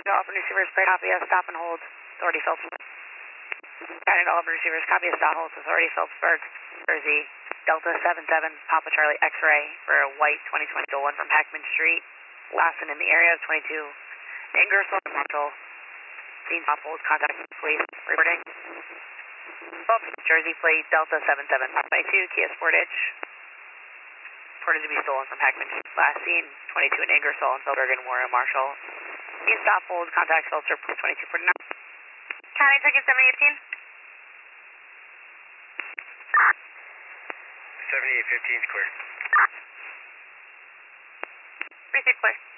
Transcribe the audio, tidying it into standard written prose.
all receivers, play copy a stop and hold. Authority Phillipsburg. Counting all receivers, copy a stop hold. Authority Phillipsburg, Jersey. Delta 77, Papa Charlie X-ray for a white 2020 stolen from Hackman Street. Last and in the area of 22. Ingersoll Marshall. Scene stop hold, contact police. Reporting. Jersey plate Delta 77, 22, Kia Sportage. Reported to be stolen from Hackman Street. Last seen, 22 in Ingersoll and Phillipsburg and Warren Marshall. Scene stop hold, contact Phillipsburg, 2249. County ticket 7018. 7815 is clear. Receive clear.